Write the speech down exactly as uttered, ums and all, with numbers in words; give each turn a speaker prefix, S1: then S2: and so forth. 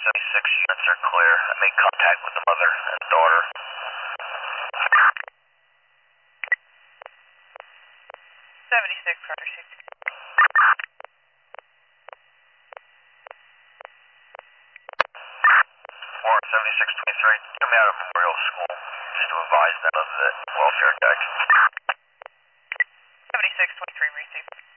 S1: seventy-six units are clear. I made contact with the mother and daughter.
S2: seventy-six, Carter six.
S1: Warren seventy-six twenty-three, get me out of Memorial School, just to advise them of the welfare check.
S2: seventy-six twenty-three, received.